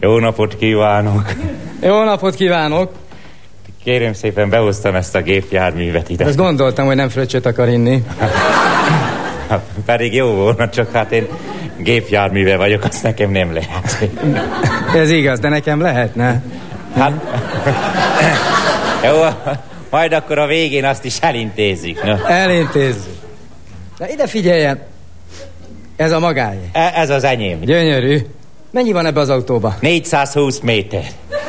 Jó napot kívánok! Jó napot kívánok! Kérem szépen, behoztam ezt a gépjárművet ide. Azt gondoltam, hogy nem fröccsöt akar inni. Pedig jó volna, csak hát én gépjárműve vagyok, azt nekem nem lehet. Ez igaz, de nekem lehetne. Hát... Jó, majd akkor a végén azt is elintézzük. No? Elintézzük. Na ide figyeljen. Ez a magáé. Ez az enyém. Gyönyörű. Mennyi van ebbe az autóba? 420 méter.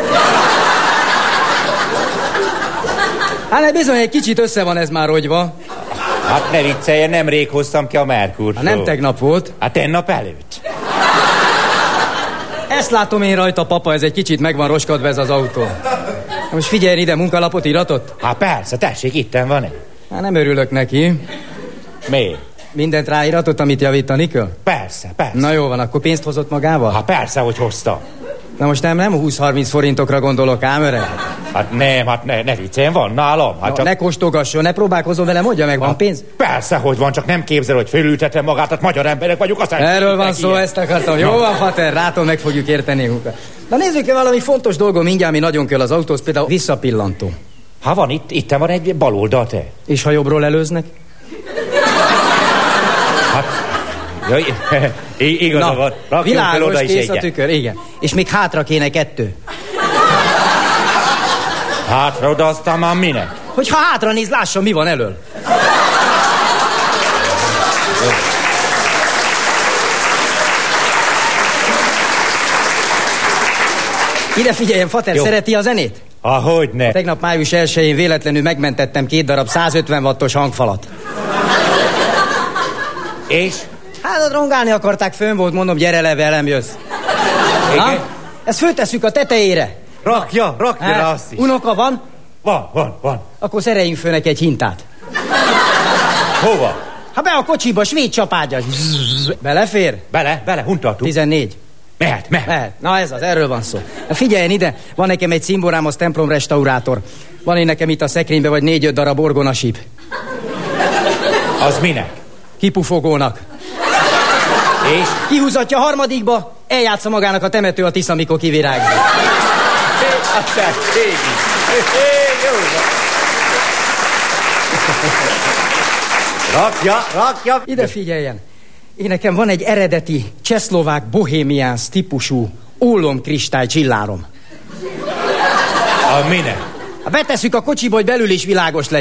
Hát bizony, egy kicsit össze van ez már rogyva. Hát ne vicceljen, nemrég hoztam ki a Merkurtól. Nem tegnap volt. Hát tegnap előtt. Ezt látom én rajta, papa, ez egy kicsit meg van roskadva ez az autó. Most figyelj ide, munkalapot, iratot? Hát persze, tessék, itten van-e? Hát nem örülök neki. Miért? Mindent ráiratott, amit javítani kell? Persze, persze. Na jó van, akkor pénzt hozott magával? Hát persze, hogy hoztam. Na most nem 20-30 forintokra gondolok, ám öreg? Hát nem, hát ne vicceljen, van nálam. Hát no, csak... Ne kóstolgasson, ne próbálkozzon vele, mondja meg, van pénz? Persze, hogy van, csak nem képzel, hogy fölültetem magát, hát magyar emberek vagyunk, aztán... Erről van szó, ezt akartam. Jó van, Fater, ráton meg fogjuk érteni. Na nézzük, valami fontos dolgom mindjárt, ami nagyon kell az autóhoz, például visszapillantó. Ha van, itt van egy bal oldal, te. És ha jobbról előznek? Hát... Jaj, igaza van. Rakjunk fel oda is kész egyet. A tükör, igen. És még hátra kéne 2. Hátra oda, aztán már minek? Hogyha hátra néz, lássa, mi van elől. Ide figyeljen, Fater, szereti a zenét? Ahogyne. Tegnap május 1-én véletlenül megmentettem 2 darab 150 wattos hangfalat. És? Hát rongálni akarták, fönn volt, mondom, gyere le, velem jössz. Igen? Ezt föltesszük a tetejére. Rakja rá azt is. Unoka van? Van. Akkor szereljünk föl neki egy hintát. Hova? Hát be a kocsiba, svéd csapágyas. Belefér? Bele, huntattuk. 14. Mehet. Na ez az, erről van szó. Figyeljen ide, van nekem egy cimborám, az templom restaurátor. Van én nekem itt a szekrénybe vagy 4-5 darab orgonasíp. Az minek? Kipufogónak. És? Kihúzatja harmadikba, eljátsza magának a temető a Tisza, amikor kivirágzik. Rakja. Ide figyeljen. Én nekem van egy eredeti csehszlovák bohémiánsz típusú ólomkristály csillárom. A minek? Betesszük a kocsiba, hogy belül is világos legyen.